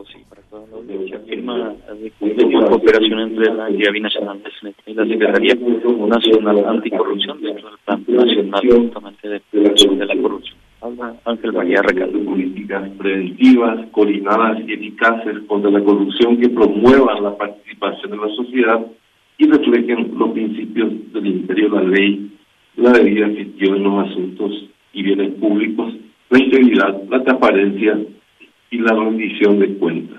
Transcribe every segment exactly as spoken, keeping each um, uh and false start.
todos y para toda la audiencia. Firma de convenio de cooperación entre la entidad binacional de C N T y la Secretaría Nacional Anticorrupción dentro del Plan Nacional justamente de prevención de la corrupción. Habla Ángel María Recalde. Políticas preventivas, coordinadas y eficaces contra la corrupción que promuevan la participación de la sociedad y reflejen los principios del imperio de la ley, la debida gestión en los asuntos y bienes públicos, la integridad, la transparencia y la rendición de cuentas.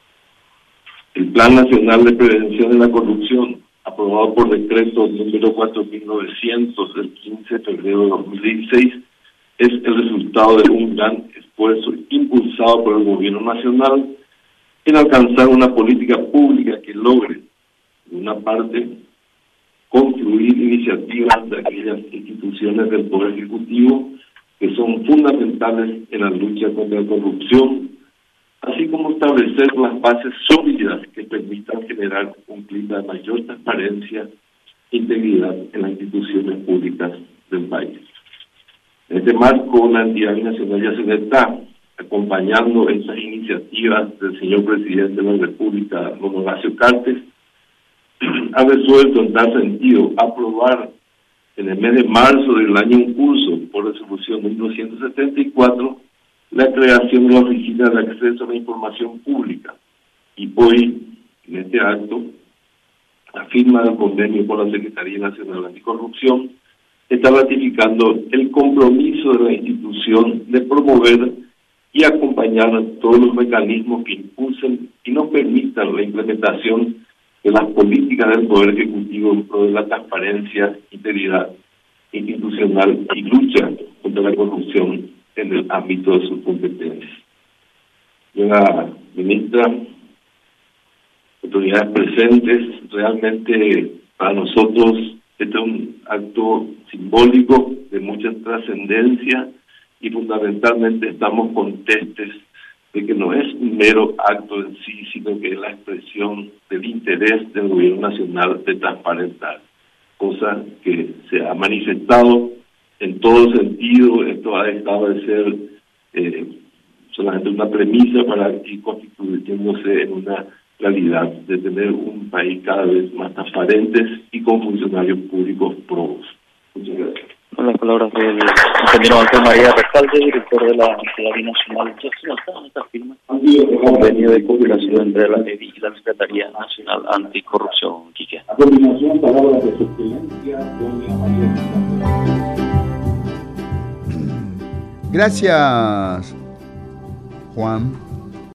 El Plan Nacional de Prevención de la Corrupción, aprobado por decreto número cuatro mil novecientos del quince de febrero de dos mil dieciséis, es el resultado de un gran esfuerzo impulsado por el gobierno nacional en alcanzar una política pública que logre, de una parte, confluir iniciativas de aquellas instituciones del Poder Ejecutivo que son fundamentales en la lucha contra la corrupción, así como establecer las bases sólidas que permitan generar un clima de mayor transparencia e integridad en las instituciones públicas del país. En este marco, la entidad nacional ya se está acompañando estas iniciativas del señor presidente de la República, don Horacio Cartes, ha resuelto en tal sentido aprobar en el mes de marzo del año en curso, por resolución número ciento setenta y cuatro, la creación de la Oficina de Acceso a la Información Pública. Y hoy, en este acto, la firma del convenio con la Secretaría Nacional Anticorrupción está ratificando el compromiso de la institución de promover y acompañar todos los mecanismos que impulsen y nos permitan la implementación de las políticas del Poder Ejecutivo en pro de la transparencia, integridad institucional y lucha contra la corrupción en el ámbito de sus competencias. Señora ministra, autoridades presentes, realmente para nosotros este es un acto simbólico de mucha trascendencia y fundamentalmente estamos conscientes de que no es un mero acto en sí, sino que es la expresión del interés del gobierno nacional de transparentar, cosa que se ha manifestado en todo sentido. Esto ha dejado de ser eh, solamente una premisa para ir constituyéndose en una realidad de tener un país cada vez más transparente y con funcionarios públicos probos. Muchas gracias. Con las palabras del ingeniero Ángel María Recalde, director de la entidad binacional. ¿Ya se notaron estas firmas? El convenio de cooperación entre la E D I y la Secretaría Nacional Anticorrupción, Quique. A continuación, palabras de su excelencia, doña María. Gracias, Juan.